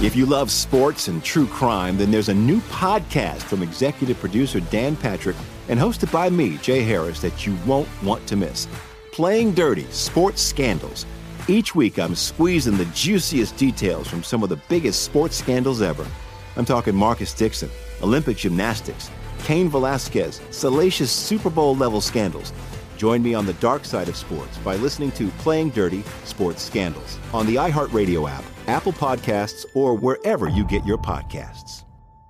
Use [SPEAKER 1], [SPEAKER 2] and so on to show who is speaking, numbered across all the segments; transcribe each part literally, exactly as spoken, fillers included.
[SPEAKER 1] If you love sports and true crime, then there's a new podcast from executive producer Dan Patrick and hosted by me, Jay Harris, that you won't want to miss. Playing Dirty: Sports Scandals. Each week, I'm squeezing the juiciest details from some of the biggest sports scandals ever. I'm talking Marcus Dixon, Olympic gymnastics, Cain Velasquez, salacious Super Bowl-level scandals. Join me on the dark side of sports by listening to Playing Dirty: Sports Scandals on the iHeartRadio app, Apple Podcasts, or wherever you get your podcasts.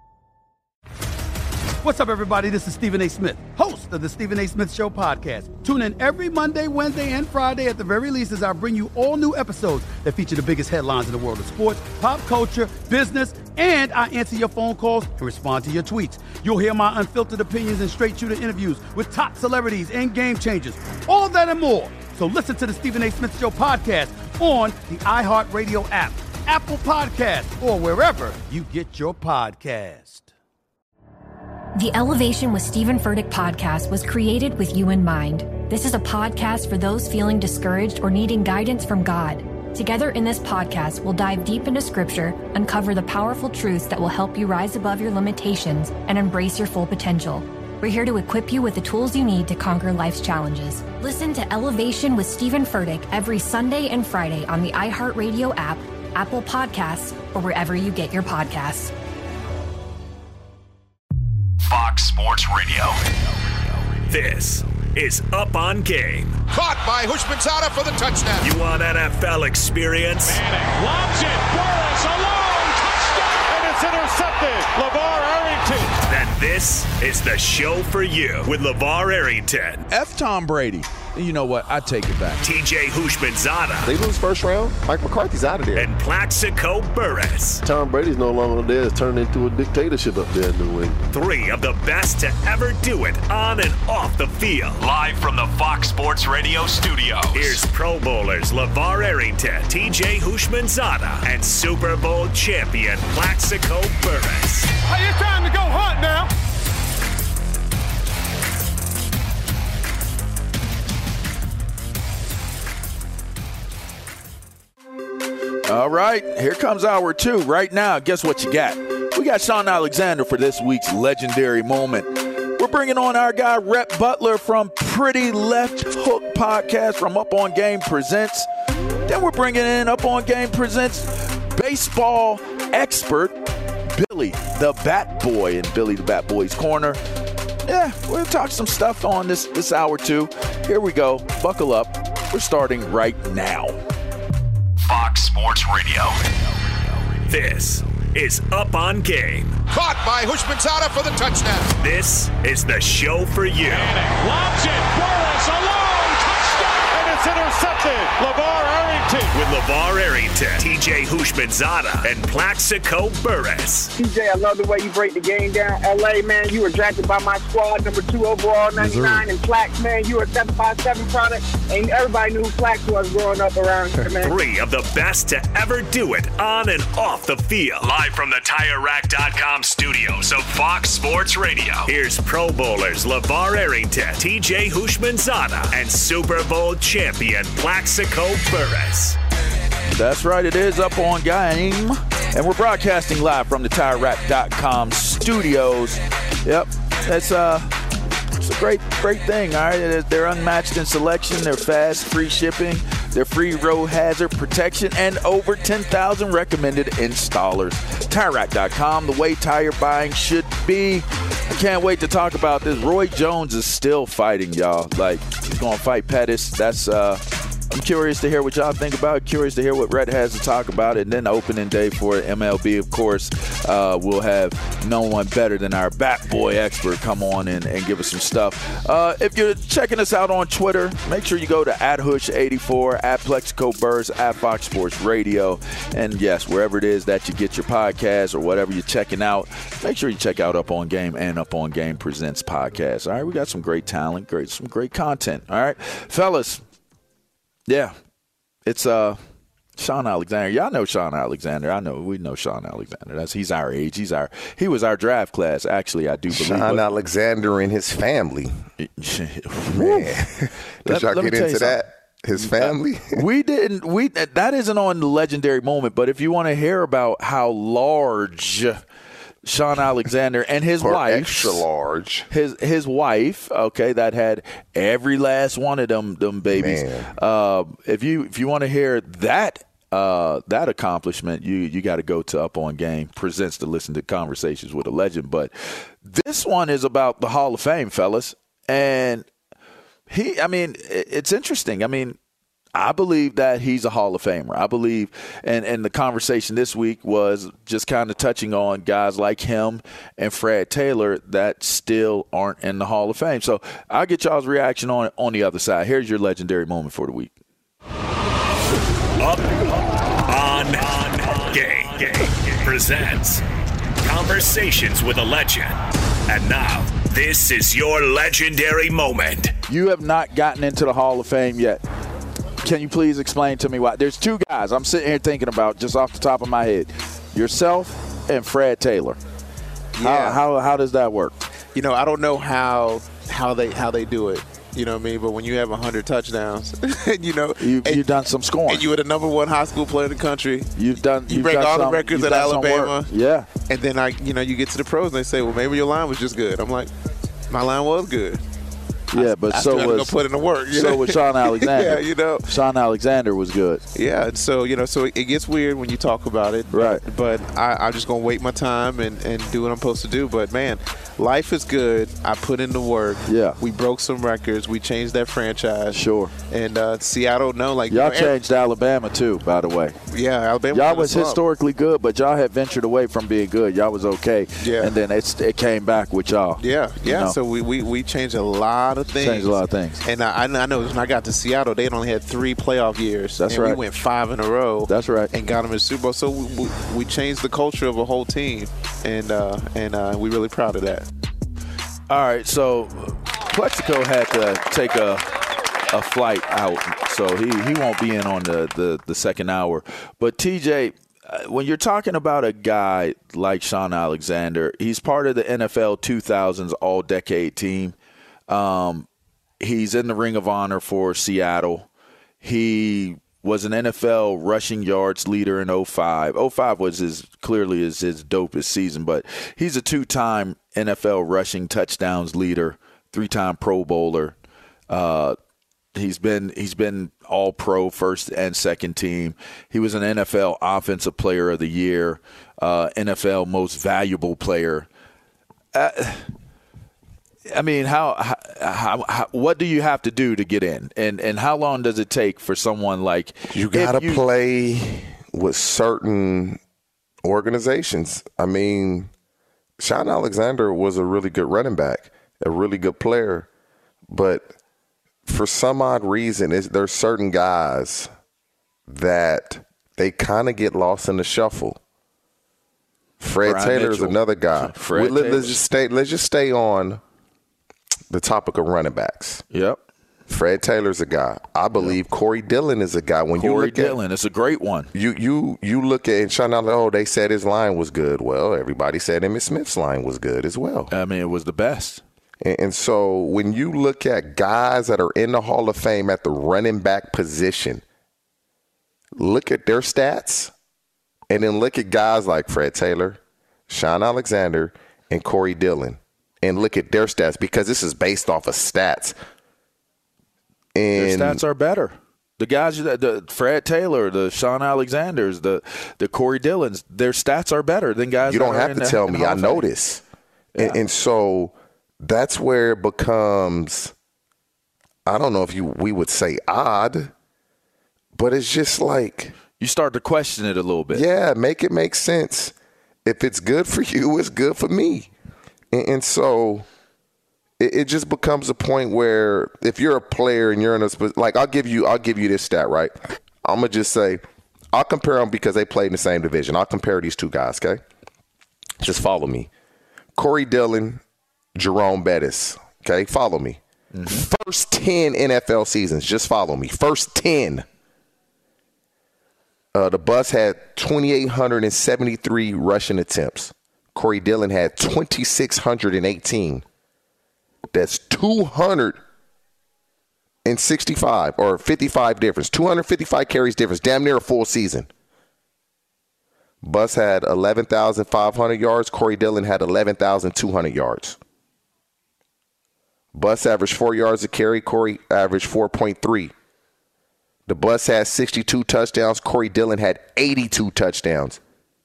[SPEAKER 2] What's up, everybody? This is Stephen A. Smith, host of the Stephen A. Smith Show podcast. Tune in every Monday, Wednesday, and Friday at the very least as I bring you all new episodes that feature the biggest headlines in the world of sports, pop culture, business, and I answer your phone calls and respond to your tweets. You'll hear my unfiltered opinions and straight-shooter interviews with top celebrities and game changers. All that and more. So listen to the Stephen A. Smith Show podcast on the iHeartRadio app, Apple Podcasts, or wherever you get your podcast.
[SPEAKER 3] The Elevation with Stephen Furtick podcast was created with you in mind. This is a podcast for those feeling discouraged or needing guidance from God. Together in this podcast, we'll dive deep into Scripture, uncover the powerful truths that will help you rise above your limitations and embrace your full potential. We're here to equip you with the tools you need to conquer life's challenges. Listen to Elevation with Stephen Furtick every Sunday and Friday on the iHeartRadio app, Apple Podcasts, or wherever you get your podcasts.
[SPEAKER 4] Fox Sports Radio. This is Up on Game.
[SPEAKER 5] Caught by Houshmandzadeh for the touchdown.
[SPEAKER 4] You want N F L experience?
[SPEAKER 6] Manning lobs it. Burris alone. Touchdown. And it's intercepted. LeVar Arrington.
[SPEAKER 4] Then this is the show for you with LeVar Arrington.
[SPEAKER 7] F Tom Brady. You know what? I take it back.
[SPEAKER 4] T J Houshmandzadeh.
[SPEAKER 8] They lose first round. Mike McCarthy's out of there.
[SPEAKER 4] And Plaxico Burress.
[SPEAKER 9] Tom Brady's no longer there. It's turned into a dictatorship up there in New England.
[SPEAKER 4] Three of the best to ever do it on and off the field.
[SPEAKER 10] Live from the Fox Sports Radio studios.
[SPEAKER 4] Here's Pro Bowlers LeVar Arrington, T J Houshmandzadeh, and Super Bowl champion Plaxico Burress.
[SPEAKER 6] Hey, it's time to go hunt now.
[SPEAKER 7] All right, here comes hour two. Right now, guess what you got? We got Sean Alexander for this week's legendary moment. We're bringing on our guy, Rhett Butler from Pretty Left Hook Podcast from Up On Game Presents. Then we're bringing in Up On Game Presents baseball expert, Billy the Bat Boy in Billy the Bat Boy's Corner. Yeah, we're going to talk some stuff on this, this hour two. Here we go. Buckle up. We're starting right now.
[SPEAKER 10] Fox Sports Radio.
[SPEAKER 4] This is Up on Game.
[SPEAKER 5] Caught by Houshmandzadeh for the touchdown.
[SPEAKER 4] This is the show for you.
[SPEAKER 6] Manning lobs it. Burris alone. Touchdown. And it's intercepted. LeVar Arrington.
[SPEAKER 4] With LeVar Arrington, T J Houshmandzadeh, and Plaxico Burress.
[SPEAKER 11] T J, I love the way you break the game down. L A, man, you were drafted by my squad, number two overall, ninety-nine. And Plax, man, you were a seven five seven product. And everybody knew who Plax was growing up around here, man.
[SPEAKER 4] Three of the best to ever do it on and off the field.
[SPEAKER 10] Live from the Tire Rack dot com studios of Fox Sports Radio.
[SPEAKER 4] Here's Pro Bowlers LeVar Arrington, T J Houshmandzadeh, and Super Bowl champion Plaxico Burress.
[SPEAKER 7] That's right, it is Up On Game. And we're broadcasting live from the Tire Rack dot com studios. Yep, that's uh, it's a great, great thing, all right? They're unmatched in selection, they're fast, free shipping, they're free road hazard protection, and over ten thousand recommended installers. Tire Rack dot com, the way tire buying should be. I can't wait to talk about this. Roy Jones is still fighting, y'all. Like, he's going to fight Pettis. That's, uh, I'm curious to hear what y'all think about it. Curious to hear what Rhett has to talk about it. And then the opening day for M L B, of course, uh, we'll have no one better than our Bat Boy expert come on and, and give us some stuff. Uh, if you're checking us out on Twitter, make sure you go to at Hush eighty-four, at Plexico Burrs, at Fox Sports Radio. And, yes, wherever it is that you get your podcast or whatever you're checking out, make sure you check out Up On Game and Up On Game Presents podcast. All right, we got some great talent, great some great content. All right, fellas. Yeah, it's uh, Sean Alexander. Y'all know Sean Alexander. I know we know Sean Alexander. That's he's our age. He's our he was our draft class. Actually, I do believe.
[SPEAKER 8] Sean Alexander and his family. Man, did
[SPEAKER 7] let,
[SPEAKER 8] y'all
[SPEAKER 7] let
[SPEAKER 8] get into that? His family?
[SPEAKER 7] we didn't. We that isn't on the legendary moment. But if you want to hear about how large Shaun Alexander and his
[SPEAKER 8] or
[SPEAKER 7] wife,
[SPEAKER 8] extra large,
[SPEAKER 7] his his wife, okay, that had every last one of them them babies. Uh, if you if you want to hear that. Uh, that accomplishment, you you got to go to Up On Game Presents to listen to Conversations with a Legend. But this one is about the Hall of Fame, fellas. And he, I mean, it's interesting. I mean, I believe that he's a Hall of Famer. I believe, and, and the conversation this week was just kind of touching on guys like him and Fred Taylor that still aren't in the Hall of Fame. So I'll get y'all's reaction on on the other side. Here's your legendary moment for the week.
[SPEAKER 4] Up on Game presents Conversations with a Legend. And now, this is your legendary moment.
[SPEAKER 7] You have not gotten into the Hall of Fame yet. Can you please explain to me why? There's two guys I'm sitting here thinking about just off the top of my head. Yourself and Fred Taylor.
[SPEAKER 12] Yeah.
[SPEAKER 7] How, how, how does that work?
[SPEAKER 12] You know, I don't know how how they how they do it. You know what I mean? But when you have one hundred touchdowns, you know.
[SPEAKER 7] You, you've done some scoring.
[SPEAKER 12] And you were the number one high school player in the country.
[SPEAKER 7] You've done
[SPEAKER 12] You
[SPEAKER 7] you've
[SPEAKER 12] break
[SPEAKER 7] done
[SPEAKER 12] all
[SPEAKER 7] some,
[SPEAKER 12] the records at Alabama.
[SPEAKER 7] Yeah.
[SPEAKER 12] And then, I, you know, you get to the pros and they say, well, maybe your line was just good. I'm like, my line was good.
[SPEAKER 7] Yeah, but
[SPEAKER 12] I, I
[SPEAKER 7] so
[SPEAKER 12] still
[SPEAKER 7] was
[SPEAKER 12] go put in the work. You
[SPEAKER 7] so
[SPEAKER 12] know?
[SPEAKER 7] was Shaun Alexander.
[SPEAKER 12] Yeah, you know.
[SPEAKER 7] Shaun Alexander was good.
[SPEAKER 12] Yeah, and so, you know, so it gets weird when you talk about it.
[SPEAKER 7] Right.
[SPEAKER 12] But I, I'm just going to wait my time and, and do what I'm supposed to do. But, man, life is good. I put in the work.
[SPEAKER 7] Yeah.
[SPEAKER 12] We broke some records. We changed that franchise.
[SPEAKER 7] Sure.
[SPEAKER 12] And uh, Seattle, no, like.
[SPEAKER 7] Y'all
[SPEAKER 12] you know,
[SPEAKER 7] changed Alabama, too, by the way.
[SPEAKER 12] Yeah, Alabama.
[SPEAKER 7] Y'all was historically good, but y'all had ventured away from being good. Y'all was okay.
[SPEAKER 12] Yeah.
[SPEAKER 7] And then it's, it came back with y'all.
[SPEAKER 12] Yeah, yeah.
[SPEAKER 7] You know?
[SPEAKER 12] So we, we, we changed a lot of things.
[SPEAKER 7] Changed a lot of things.
[SPEAKER 12] And I, I know when I got to Seattle, they had only had three playoff years.
[SPEAKER 7] That's
[SPEAKER 12] and
[SPEAKER 7] right.
[SPEAKER 12] We went five in a row.
[SPEAKER 7] That's right.
[SPEAKER 12] And got them in the Super Bowl. So we, we, we changed the culture of a whole team, and uh, and uh, we're really proud of that.
[SPEAKER 7] All right, so Plexico had to take a a flight out, so he, he won't be in on the, the, the second hour. But, T J, when you're talking about a guy like Shaun Alexander, he's part of the N F L two thousands All-Decade team. Um, he's in the Ring of Honor for Seattle. He was an N F L rushing yards leader in oh five. oh five was his clearly his, his dopest season, but he's a two-time N F L rushing touchdowns leader, three-time Pro Bowler. Uh, he's been he's been All-Pro first and second team. He was an N F L Offensive Player of the Year, uh, N F L Most Valuable Player. Uh, I mean, how, how, how, what do you have to do to get in, and and how long does it take for someone like
[SPEAKER 8] you got to play with certain organizations? I mean, Shaun Alexander was a really good running back, a really good player, but for some odd reason, it's, there's certain guys that they kind of get lost in the shuffle. Fred
[SPEAKER 7] Brian
[SPEAKER 8] Taylor is
[SPEAKER 7] Mitchell.
[SPEAKER 8] another guy.
[SPEAKER 7] Fred
[SPEAKER 8] Let,
[SPEAKER 7] Taylor.
[SPEAKER 8] let's just stay. Let's just stay on the topic of running backs.
[SPEAKER 7] Yep.
[SPEAKER 8] Fred Taylor's a guy. I believe yep. Corey Dillon is a guy. When
[SPEAKER 7] Corey
[SPEAKER 8] you look
[SPEAKER 7] Dillon,
[SPEAKER 8] at,
[SPEAKER 7] it's a great one.
[SPEAKER 8] You you you look at and Shaun Alexander, oh, they said his line was good. Well, everybody said Emmitt Smith's line was good as well.
[SPEAKER 7] I mean, it was the best.
[SPEAKER 8] And, and so when you look at guys that are in the Hall of Fame at the running back position, look at their stats, and then look at guys like Fred Taylor, Shaun Alexander, and Corey Dillon, and look at their stats, because this is based off of stats. And
[SPEAKER 7] their stats are better. The guys, the Fred Taylor, the Shaun Alexanders, the the Corey Dillons, their stats are better than guys.
[SPEAKER 8] You don't
[SPEAKER 7] that
[SPEAKER 8] have
[SPEAKER 7] are
[SPEAKER 8] to
[SPEAKER 7] in
[SPEAKER 8] tell
[SPEAKER 7] the,
[SPEAKER 8] me. I know this. Yeah. And, and so that's where it becomes, I don't know if you we would say odd, but it's just like
[SPEAKER 7] you start to question it a little bit.
[SPEAKER 8] Yeah, make it make sense. If it's good for you, it's good for me. And, and so it, it just becomes a point where if you're a player and you're in a – like I'll give you I'll give you this stat, right? I'm going to just say I'll compare them because they played in the same division. I'll compare these two guys, okay? Just follow me. Corey Dillon, Jerome Bettis, okay? Follow me. Mm-hmm. First ten N F L seasons, just follow me. First ten. Uh, the Bucs had two thousand eight hundred seventy-three rushing attempts. Corey Dillon had two thousand six hundred eighteen. That's two hundred in sixty-five or fifty-five difference, two hundred fifty-five carries difference, damn near a full season. Bus had eleven thousand five hundred yards. Corey Dillon had eleven thousand two hundred yards. Bus averaged four yards a carry. Corey averaged four point three. The Bus had sixty-two touchdowns. Corey Dillon had eighty-two touchdowns.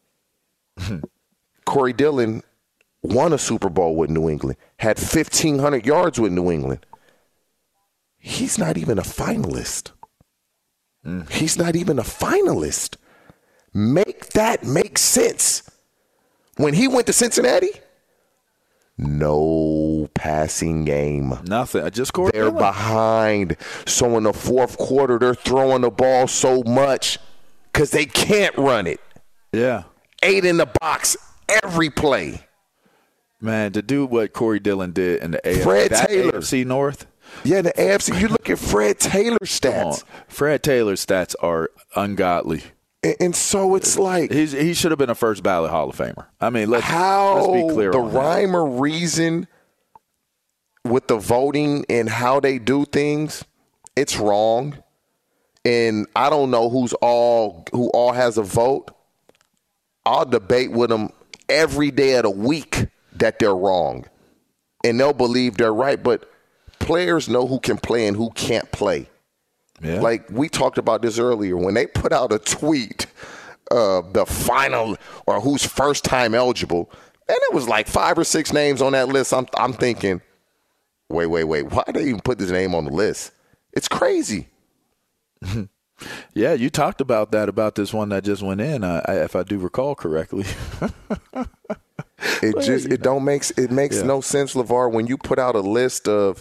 [SPEAKER 8] Corey Dillon won a Super Bowl with New England, had fifteen hundred yards with New England. He's not even a finalist. Mm. He's not even a finalist. Make that make sense. When he went to Cincinnati, no passing game.
[SPEAKER 7] Nothing. I just Corey
[SPEAKER 8] They're
[SPEAKER 7] Dillon.
[SPEAKER 8] behind. So in the fourth quarter, they're throwing the ball so much because they can't run it.
[SPEAKER 7] Yeah.
[SPEAKER 8] Eight in the box every play.
[SPEAKER 7] Man, to do what Corey Dillon did in the A F C,
[SPEAKER 8] Fred
[SPEAKER 7] that
[SPEAKER 8] Taylor.
[SPEAKER 7] A F C North.
[SPEAKER 8] Yeah, the A F C. You look at Fred Taylor's stats.
[SPEAKER 7] Fred Taylor's stats are ungodly.
[SPEAKER 8] And, and so it's like
[SPEAKER 7] He's, he should have been a first ballot Hall of Famer. I mean, let's,
[SPEAKER 8] how
[SPEAKER 7] let's be clear
[SPEAKER 8] the
[SPEAKER 7] on that.
[SPEAKER 8] rhyme or reason with the voting and how they do things, it's wrong. And I don't know who's all who all has a vote. I'll debate with them every day of the week that they're wrong. And they'll believe they're right. But players know who can play and who can't play.
[SPEAKER 7] Yeah.
[SPEAKER 8] Like we talked about this earlier. When they put out a tweet of the final or who's first time eligible, and it was like five or six names on that list. I'm I'm thinking, wait, wait, wait. Why did they even put this name on the list? It's crazy.
[SPEAKER 7] Yeah, you talked about that, about this one that just went in, uh, if I do recall correctly.
[SPEAKER 8] It
[SPEAKER 7] Well,
[SPEAKER 8] just
[SPEAKER 7] you
[SPEAKER 8] it
[SPEAKER 7] know.
[SPEAKER 8] don't makes it makes
[SPEAKER 7] Yeah.
[SPEAKER 8] no sense, LeVar, when you put out a list of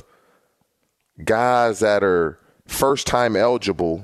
[SPEAKER 8] guys that are first time eligible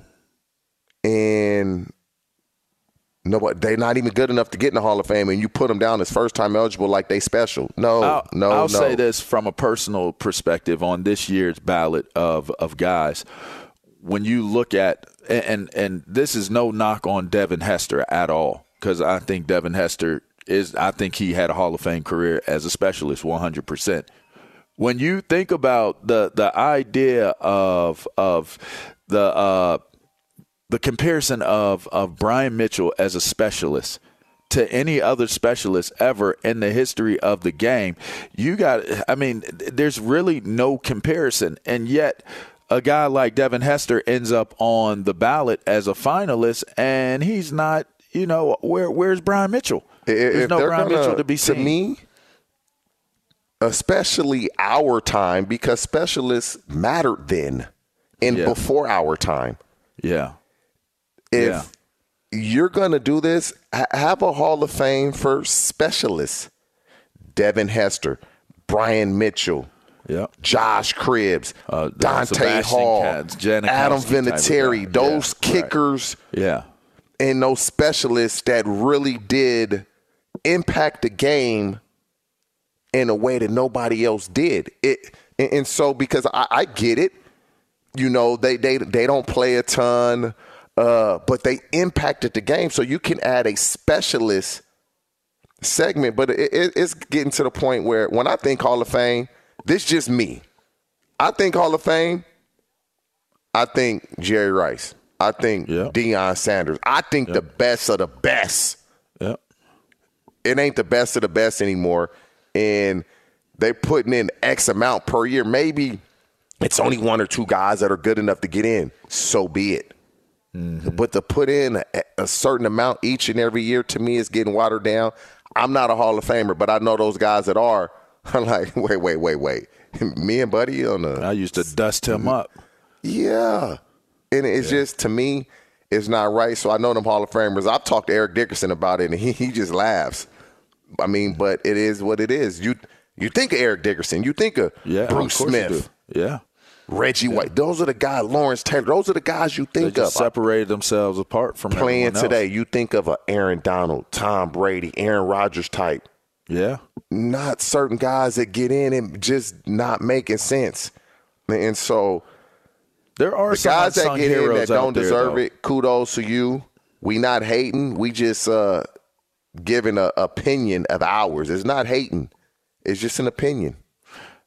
[SPEAKER 8] and nobody they're not even good enough to get in the Hall of Fame, and you put them down as first time eligible like they special. No,
[SPEAKER 7] I'll,
[SPEAKER 8] no,
[SPEAKER 7] I'll
[SPEAKER 8] no.
[SPEAKER 7] say this from a personal perspective on this year's ballot of of guys. When you look at and and this is no knock on Devin Hester at all, because I think Devin Hester is I think he had a Hall of Fame career as a specialist one hundred percent. When you think about the the idea of of the uh, the comparison of of Brian Mitchell as a specialist to any other specialist ever in the history of the game, you got I mean, there's really no comparison, and yet a guy like Devin Hester ends up on the ballot as a finalist, and he's not. You know, where where's Brian Mitchell? There's
[SPEAKER 8] If
[SPEAKER 7] no
[SPEAKER 8] they're
[SPEAKER 7] Brian
[SPEAKER 8] gonna-
[SPEAKER 7] Mitchell to be seen.
[SPEAKER 8] To me, especially our time, because specialists mattered then and
[SPEAKER 7] Yeah.
[SPEAKER 8] before our time.
[SPEAKER 7] Yeah.
[SPEAKER 8] If
[SPEAKER 7] Yeah.
[SPEAKER 8] you're going to do this, ha- have a Hall of Fame for specialists. Devin Hester, Brian Mitchell,
[SPEAKER 7] Yeah.
[SPEAKER 8] Josh Cribbs,
[SPEAKER 7] Uh,
[SPEAKER 8] Dante
[SPEAKER 7] Sebastian
[SPEAKER 8] Hall,
[SPEAKER 7] Katz, Janikowski
[SPEAKER 8] Adam
[SPEAKER 7] type of
[SPEAKER 8] Vinatieri,
[SPEAKER 7] guy.
[SPEAKER 8] those
[SPEAKER 7] Yeah, right.
[SPEAKER 8] kickers
[SPEAKER 7] Yeah.
[SPEAKER 8] and those specialists that really did impact the game in a way that nobody else did. It and, and so because I, I get it, you know, they they they don't play a ton, uh, but they impacted the game. So you can add a specialist segment, but it, it, it's getting to the point where when I think Hall of Fame, this is just me. I think Hall of Fame. I think Jerry Rice. I think
[SPEAKER 7] Yeah.
[SPEAKER 8] Deion Sanders. I think the best of the best.
[SPEAKER 7] Yeah.
[SPEAKER 8] It ain't the best of the best anymore. And they're putting in X amount per year. Maybe it's only one or two guys that are good enough to get in. So be it. Mm-hmm. But to put in a, a certain amount each and every year, to me, is getting watered down. I'm not a Hall of Famer, but I know those guys that are. I'm like, wait, wait, wait, wait. Me and Buddy on the.
[SPEAKER 7] I used to dust him up.
[SPEAKER 8] Yeah. And it's yeah. just, to me, it's not right. So I know them Hall of Famers. I've talked to Eric Dickerson about it, and he, he just laughs. I mean, but it is what it is. You you think of Eric Dickerson. You think of
[SPEAKER 7] yeah,
[SPEAKER 8] Bruce
[SPEAKER 7] of
[SPEAKER 8] Smith.
[SPEAKER 7] Yeah.
[SPEAKER 8] Reggie
[SPEAKER 7] yeah.
[SPEAKER 8] White. Those are the guys. Lawrence Taylor. Those are the guys you think
[SPEAKER 7] they just
[SPEAKER 8] of.
[SPEAKER 7] separated themselves apart from
[SPEAKER 8] playing today.
[SPEAKER 7] Else.
[SPEAKER 8] You think of a Aaron Donald, Tom Brady, Aaron Rodgers type.
[SPEAKER 7] Yeah.
[SPEAKER 8] Not certain guys that get in and just not making sense. And so
[SPEAKER 7] there are
[SPEAKER 8] the
[SPEAKER 7] some
[SPEAKER 8] guys that get in that don't
[SPEAKER 7] there,
[SPEAKER 8] deserve
[SPEAKER 7] though.
[SPEAKER 8] it. Kudos to you. We not hating. We just uh, giving an opinion of ours. It's not hating. It's just an opinion.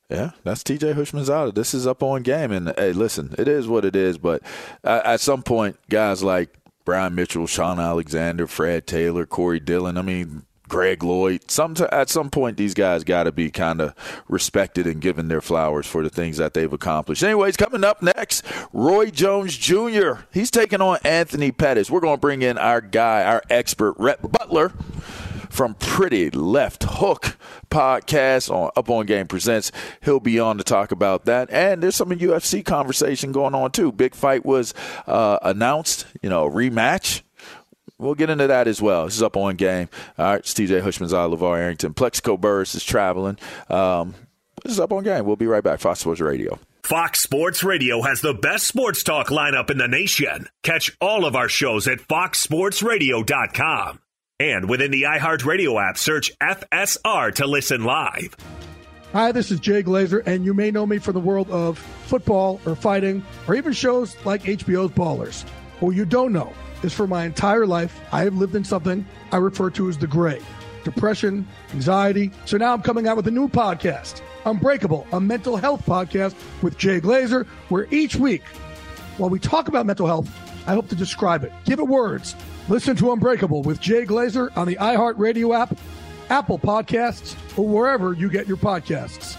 [SPEAKER 7] Yeah, that's T J Houshmandzadeh. This is Up On Game. And, hey, listen, it is what it is. But at some point, guys like Brian Mitchell, Sean Alexander, Fred Taylor, Corey Dillon, I mean, Greg Lloyd, some t- at some point these guys got to be kind of respected and given their flowers for the things that they've accomplished. Anyways, coming up next, Roy Jones Junior He's taking on Anthony Pettis. We're going to bring in our guy, our expert, Rhett Butler, from Pretty Left Hook podcast on Up On Game Presents. He'll be on to talk about that. And there's some U F C conversation going on, too. Big fight was uh, announced, you know, a rematch. We'll get into that as well. This is Up On Game. All right, it's T J Houshmandzadeh, LeVar Arrington. Plexico Burris is traveling. Um, this is Up On Game. We'll be right back. Fox Sports Radio.
[SPEAKER 4] Fox Sports Radio has the best sports talk lineup in the nation. Catch all of our shows at fox sports radio dot com. And within the iHeartRadio app, search F S R to listen live.
[SPEAKER 13] Hi, this is Jay Glazer, and you may know me from the world of football or fighting or even shows like H B O's Ballers. What you don't know is for my entire life, I have lived in something I refer to as the gray. Depression, anxiety. So now I'm coming out with a new podcast, Unbreakable, a mental health podcast with Jay Glazer, where each week, while we talk about mental health, I hope to describe it, give it words. Listen to Unbreakable with Jay Glazer on the iHeartRadio app, Apple Podcasts, or wherever you get your podcasts.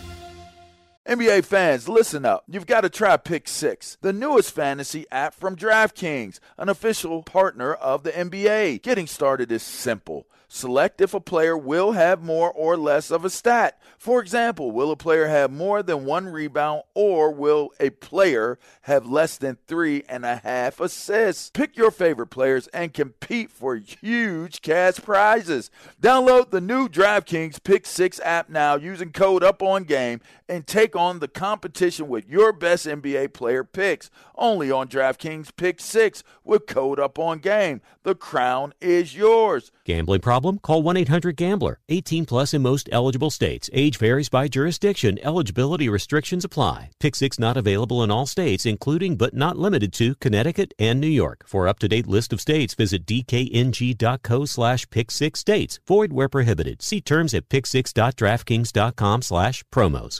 [SPEAKER 7] N B A fans, listen up. You've got to try Pick Six, the newest fantasy app from DraftKings, an official partner of the N B A. Getting started is simple. Select if a player will have more or less of a stat. For example, will a player have more than one rebound, or will a player have less than three and a half assists? Pick your favorite players and compete for huge cash prizes. Download the new DraftKings Pick Six app now using code UPONGAME and take on the competition with your best N B A player picks. Only on DraftKings Pick Six with code UPONGAME. The crown is yours.
[SPEAKER 14] Gambling problem? Call one eight hundred gambler. eighteen plus in most eligible states. Age varies by jurisdiction. Eligibility restrictions apply. Pick Six not available in all states, including but not limited to Connecticut and New York. For up-to-date list of states, visit dkng.co slash pick six states. Void where prohibited. See terms at pick six dot draftkings dot com slash promos.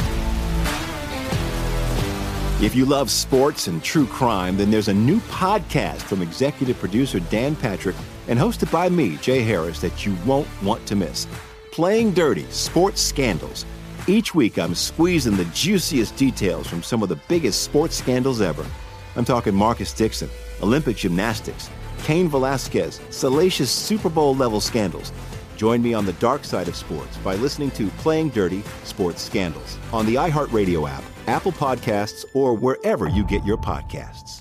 [SPEAKER 1] If you love sports and true crime, then there's a new podcast from executive producer Dan Patrick and hosted by me, Jay Harris, that you won't want to miss. Playing Dirty: Sports Scandals. Each week, I'm squeezing the juiciest details from some of the biggest sports scandals ever. I'm talking Marcus Dixon, Olympic gymnastics, Cain Velasquez, salacious Super Bowl-level scandals. Join me on the dark side of sports by listening to Playing Dirty: Sports Scandals on the iHeartRadio app, Apple Podcasts, or wherever you get your podcasts.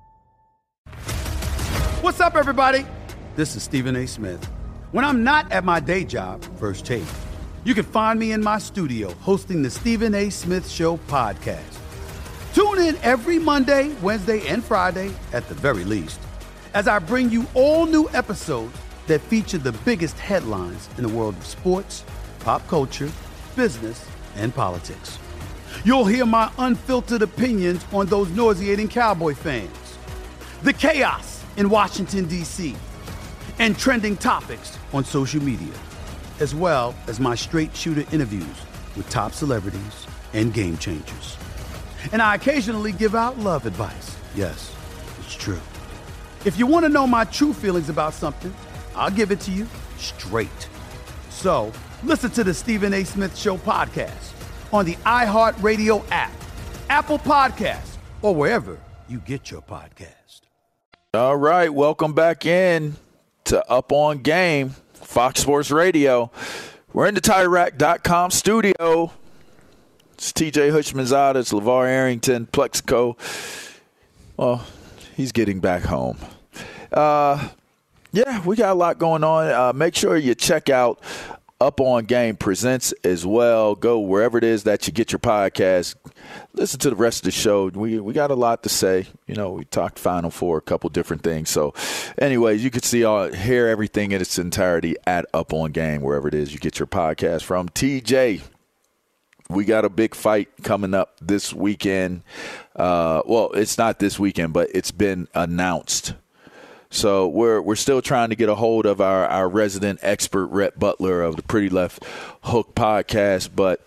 [SPEAKER 2] What's up, everybody? This is Stephen A. Smith. When I'm not at my day job, First Take, you can find me in my studio hosting the Stephen A. Smith Show podcast. Tune in every Monday, Wednesday, and Friday, at the very least, as I bring you all new episodes that feature the biggest headlines in the world of sports, pop culture, business, and politics. You'll hear my unfiltered opinions on those nauseating Cowboy fans, the chaos in Washington, D C, and trending topics on social media, as well as my straight shooter interviews with top celebrities and game changers. And I occasionally give out love advice. Yes, it's true. If you want to know my true feelings about something, I'll give it to you straight. So listen to the Stephen A. Smith Show podcast on the iHeartRadio app, Apple Podcasts, or wherever you get your podcast.
[SPEAKER 7] All right, welcome back in to Up On Game, Fox Sports Radio. We're in the tire rack dot com studio. It's T J Houshmandzadeh, it's LeVar Arrington, Plexico. Well, he's getting back home. Uh, yeah, we got a lot going on. Uh, make sure you check out Up On Game Presents as well. Go wherever it is that you get your podcast. Listen to the rest of the show. We we got a lot to say. You know, we talked Final Four, a couple different things. So, anyways, you can see all hear everything in its entirety at Up On Game, wherever it is you get your podcast from. T J, we got a big fight coming up this weekend. Uh, well, it's not this weekend, but it's been announced. So we're we're still trying to get a hold of our, our resident expert, Rhett Butler of the Pretty Left Hook podcast. But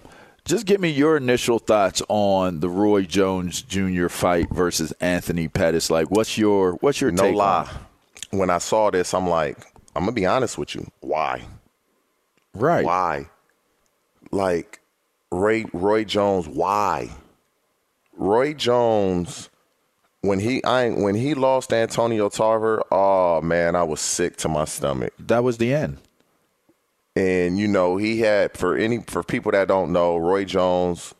[SPEAKER 7] Just give me your initial thoughts on the Roy Jones Junior fight versus Anthony Pettis. Like, what's your what's your
[SPEAKER 8] no
[SPEAKER 7] take
[SPEAKER 8] lie.
[SPEAKER 7] on it?
[SPEAKER 8] When I saw this, I'm like, I'm gonna be honest with you. Why?
[SPEAKER 7] Right.
[SPEAKER 8] Why? Like, Ray, Roy Jones. Why? Roy Jones. When he I when he lost Antonio Tarver, oh man, I was sick to my stomach.
[SPEAKER 7] That was the end.
[SPEAKER 8] And you know, he had for any for people that don't know, Roy Jones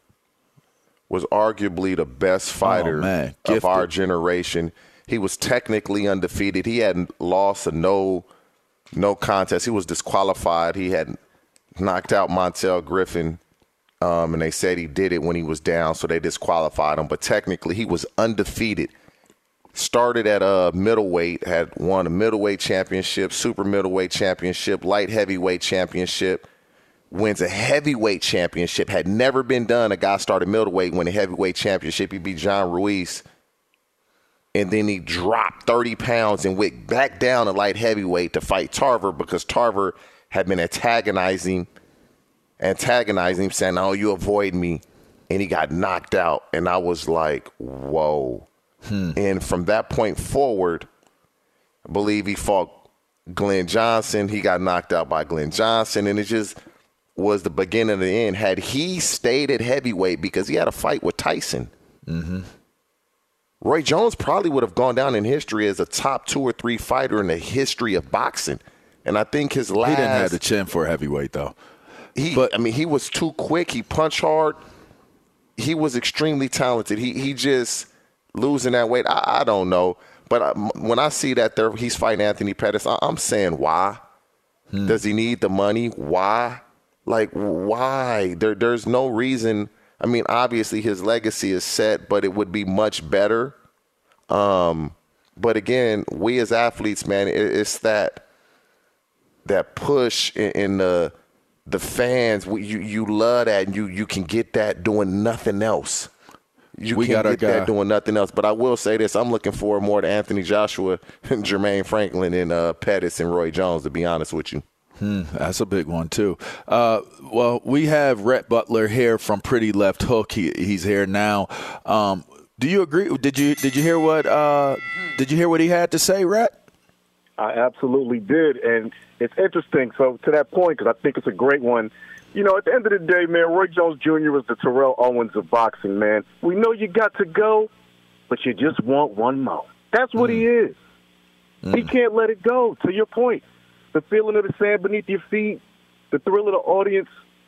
[SPEAKER 8] was arguably the best fighter
[SPEAKER 7] oh, man.
[SPEAKER 8] of our generation. He was technically undefeated. He hadn't lost a no no contest. He was disqualified. He had knocked out Montel Griffin. Um, and they said he did it when he was down, so they disqualified him. But technically, he was undefeated. Started at a middleweight, had won a middleweight championship, super middleweight championship, light heavyweight championship, wins a heavyweight championship. Had never been done. A guy started middleweight, win a heavyweight championship. He beat John Ruiz. And then he dropped thirty pounds and went back down to light heavyweight to fight Tarver because Tarver had been antagonizing antagonizing him, saying, oh, you avoid me. And he got knocked out. And I was like, whoa. Hmm. And from that point forward, I believe he fought Glenn Johnson. He got knocked out by Glenn Johnson. And it just was the beginning of the end. Had he stayed at heavyweight, because he had a fight with Tyson, mm-hmm. Roy Jones probably would have gone down in history as a top two or three fighter in the history of boxing. And I think his last...
[SPEAKER 7] He didn't have the chin for a heavyweight, though.
[SPEAKER 8] He,
[SPEAKER 7] but,
[SPEAKER 8] I mean, he was too quick. He punched hard. He was extremely talented. He he just losing that weight. I, I don't know. But I, when I see that there, he's fighting Anthony Pettis, I, I'm saying, why? Hmm. Does he need the money? Why? Like, why? There, there's no reason. I mean, obviously his legacy is set, but it would be much better. Um, but again, we as athletes, man, it, it's that that push in, in the the fans. You you love that, and you you can get that doing nothing else. You
[SPEAKER 7] we
[SPEAKER 8] can
[SPEAKER 7] got
[SPEAKER 8] get that doing nothing else. But I will say this: I'm looking forward more to Anthony Joshua and Jermaine Franklin and uh, Pettis and Roy Jones. To be honest with you.
[SPEAKER 7] Hmm, that's a big one, too. Uh, well, we have Rhett Butler here from Pretty Left Hook. He, he's here now. Um, do you agree? Did you did you hear what uh, did you hear what he had to say, Rhett?
[SPEAKER 15] I absolutely did, and it's interesting. So to that point, because I think it's a great one. You know, at the end of the day, man, Roy Jones Junior was the Terrell Owens of boxing, man. We know you got to go, but you just want one more. That's what mm. he is. Mm. He can't let it go. To your point. The feeling of the sand beneath your feet, the thrill of the audience,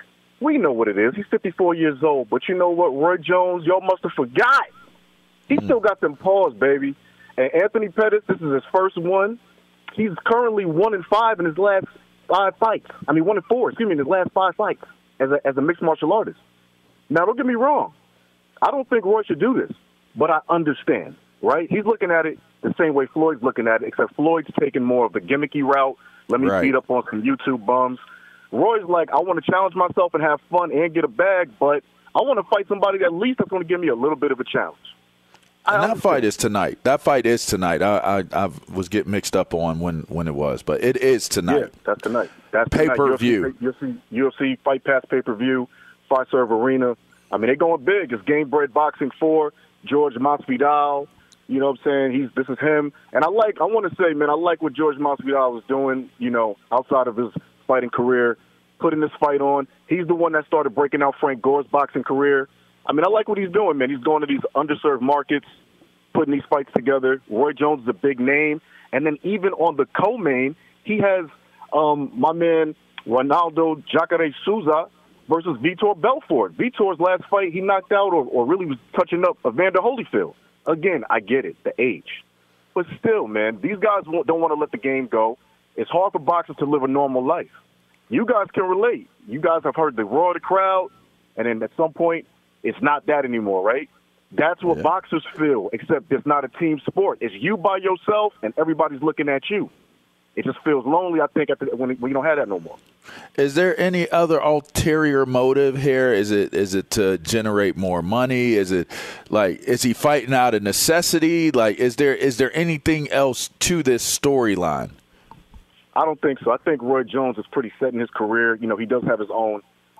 [SPEAKER 15] we know what it is. He's fifty-four years old. But you know what, Roy Jones, y'all must have forgot. He mm. still got them paws, baby. And Anthony Pettis, this is his first one. He's currently one and five in his last five fights. I mean, one and four, excuse me, in his last five fights as a, as a mixed martial artist. Now, don't get me wrong. I don't think Roy should do this, but I understand, right? He's looking at it the same way Floyd's looking at it, except Floyd's taking more of the gimmicky route. Let me right. beat up on some YouTube bums. Roy's like, I want to challenge myself and have fun and get a bag, but I want to fight somebody that at least that's going to give me a little bit of a challenge.
[SPEAKER 7] And that fight is tonight. That fight is tonight. I, I I was getting mixed up on when, when it was, but it is tonight.
[SPEAKER 15] Yeah, that's tonight. That's
[SPEAKER 7] pay-per-view.
[SPEAKER 15] U F C, U F C Fight Pass pay-per-view, Fiserv Arena. I mean, they're going big. It's Game Bread Boxing for George Masvidal. You know what I'm saying? He's this is him. And I like, I want to say, man, I like what George Masvidal was doing, you know, outside of his fighting career, putting this fight on. He's the one that started breaking out Frank Gore's boxing career. I mean, I like what he's doing, man. He's going to these underserved markets, putting these fights together. Roy Jones is a big name. And then even on the co-main, he has um, my man Ronaldo Jacare Souza versus Vitor Belfort. Vitor's last fight, he knocked out or, or really was touching up Evander Holyfield. Again, I get it, the age. But still, man, these guys don't want to let the game go. It's hard for boxers to live a normal life. You guys can relate. You guys have heard the roar of the crowd, and then at some point, it's not that anymore, right? That's what yeah. boxers feel, except it's not a team sport. It's you by yourself, and everybody's looking at you. It just feels lonely, I think, after, when, when you don't have that no more.
[SPEAKER 7] Is there any other ulterior motive here? Is it is it to generate more money? Is it like is he fighting out of necessity? Like is there is there anything else to this storyline?
[SPEAKER 15] I don't think so. I think Roy Jones is pretty set in his career. You know, he does have his own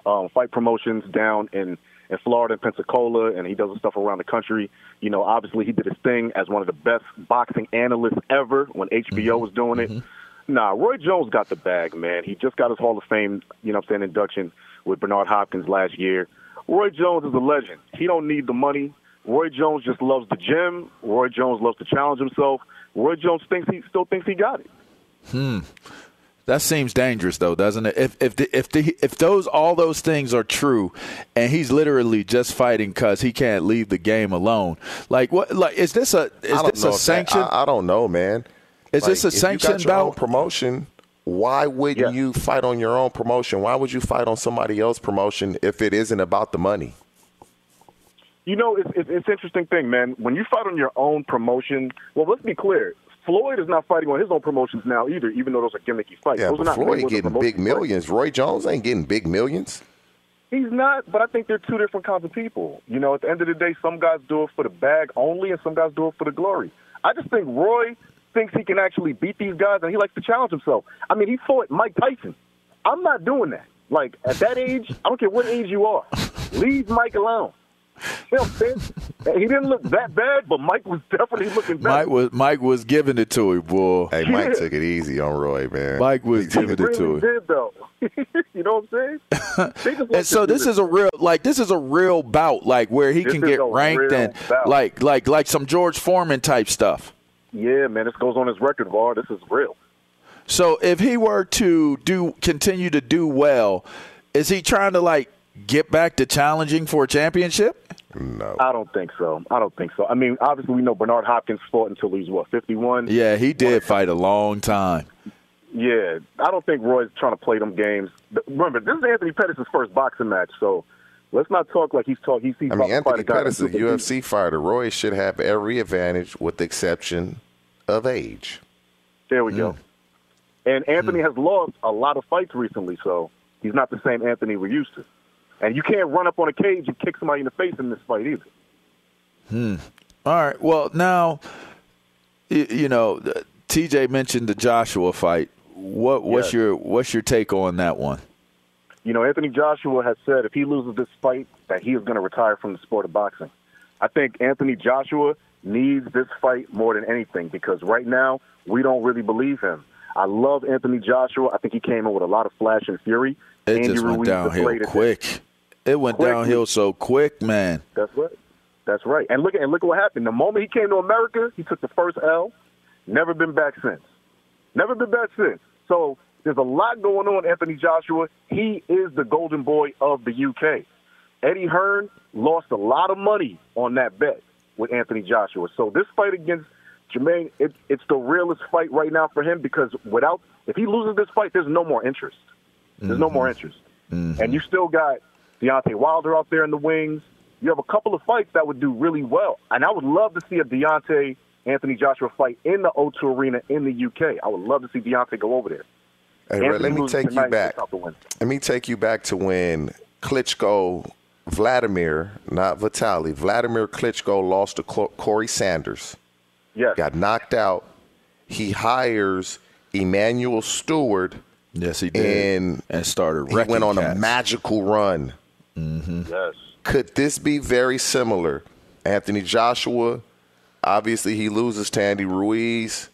[SPEAKER 15] um, fight promotions down in, in Florida and Pensacola, and he does stuff around the country. You know, obviously he did his thing as one of the best boxing analysts ever when H B O mm-hmm. was doing it. Mm-hmm. Nah, Roy Jones got the bag, man. He just got his Hall of Fame, you know what I'm saying, induction with Bernard Hopkins last year. Roy Jones is a legend. He don't need the money. Roy Jones just loves the gym. Roy Jones loves to challenge himself. Roy Jones thinks he still thinks he got it.
[SPEAKER 7] Hmm. That seems dangerous, though, doesn't it? If if the, if the, if those all those things are true, and he's literally just fighting because he can't leave the game alone, like what? Like is this a is this a sanction?
[SPEAKER 8] That, I, I don't know, man.
[SPEAKER 7] Is
[SPEAKER 8] like,
[SPEAKER 7] this a
[SPEAKER 8] if
[SPEAKER 7] sanction
[SPEAKER 8] you got your
[SPEAKER 7] bout?
[SPEAKER 8] own promotion? Why wouldn't
[SPEAKER 15] yeah.
[SPEAKER 8] you fight on your own promotion? Why would you fight on somebody else's promotion if it isn't about the money?
[SPEAKER 15] You know, it's, it's, it's an interesting thing, man. When you fight on your own promotion, well, let's be clear. Floyd is not fighting on his own promotions now either, even though those are gimmicky fights.
[SPEAKER 8] Yeah,
[SPEAKER 15] those
[SPEAKER 8] but
[SPEAKER 15] are not
[SPEAKER 8] Floyd getting big millions.
[SPEAKER 15] Fights.
[SPEAKER 8] Roy Jones ain't getting big millions.
[SPEAKER 15] He's not, but I think they're two different kinds of people. You know, at the end of the day, some guys do it for the bag only, and some guys do it for the glory. I just think Roy thinks he can actually beat these guys, and he likes to challenge himself. I mean, he fought Mike Tyson. I'm not doing that. Like, at that age, I don't care what age you are, leave Mike alone. You know what I'm saying? He didn't look that bad, but Mike was definitely looking bad.
[SPEAKER 7] Mike was Mike was giving it to him, boy.
[SPEAKER 8] Hey, Mike yeah. took it easy on Roy, man.
[SPEAKER 7] Mike was giving it
[SPEAKER 15] really
[SPEAKER 7] to him.
[SPEAKER 15] Did, though. You know what I'm saying?
[SPEAKER 7] And so this is a real, like this is a real bout, like where he
[SPEAKER 15] this
[SPEAKER 7] can get ranked and bout. like like like some George Foreman type stuff.
[SPEAKER 15] Yeah, man, this goes on his record, Var. This is real.
[SPEAKER 7] So if he were to do continue to do well, is he trying to like get back to challenging for a championship?
[SPEAKER 8] No.
[SPEAKER 15] I don't think so. I don't think so. I mean, obviously we know Bernard Hopkins fought until he was, what, fifty-one?
[SPEAKER 7] Yeah, he did fight a long time.
[SPEAKER 15] Yeah, I don't think Roy's trying to play them games. Remember, this is Anthony Pettis' first boxing match, so let's not talk like he's talking. He's, he's
[SPEAKER 8] I mean, Anthony Pettis is a U F C fighter. Roy should have every advantage with the exception of age.
[SPEAKER 15] There we
[SPEAKER 7] mm.
[SPEAKER 15] go. And Anthony mm. has lost a lot of fights recently, so he's not the same Anthony we're used to. And you can't run up on a cage and kick somebody in the face in this fight either.
[SPEAKER 7] Hmm. All right. Well, now, you, you know, T J mentioned the Joshua fight. What what's yes. your what's your take on that one?
[SPEAKER 15] You know, Anthony Joshua has said if he loses this fight, that he is going to retire from the sport of boxing. I think Anthony Joshua needs this fight more than anything because right now we don't really believe him. I love Anthony Joshua. I think he came in with a lot of flash and fury.
[SPEAKER 7] It
[SPEAKER 15] Andy
[SPEAKER 7] just went
[SPEAKER 15] Ruiz
[SPEAKER 7] downhill quick. It went
[SPEAKER 15] Quickly.
[SPEAKER 7] downhill so quick, man.
[SPEAKER 15] That's right. That's right. And look at and look at what happened. The moment he came to America, he took the first L. Never been back since. Never been back since. So there's a lot going on, Anthony Joshua. He is the golden boy of the U K. Eddie Hearn lost a lot of money on that bet with Anthony Joshua. So this fight against Jermaine, it, it's the realest fight right now for him because without if he loses this fight, there's no more interest. There's mm-hmm. no more interest. Mm-hmm. And you still got Deontay Wilder out there in the wings. You have a couple of fights that would do really well. And I would love to see a Deontay Anthony Joshua fight in the O two Arena in the U K. I would love to see Deontay go over there.
[SPEAKER 8] Hey, Red, let me take you back. Let me take you back to when Klitschko, Vladimir, not Vitaly, Vladimir Klitschko lost to Corey Sanders.
[SPEAKER 15] Yes.
[SPEAKER 8] Got knocked out. He hires Emmanuel Stewart.
[SPEAKER 7] Yes, he did.
[SPEAKER 8] And,
[SPEAKER 7] and started
[SPEAKER 8] he went on cats. a magical run.
[SPEAKER 7] Mm-hmm.
[SPEAKER 15] Yes.
[SPEAKER 8] Could this be very similar? Anthony Joshua, obviously he loses to Andy Ruiz,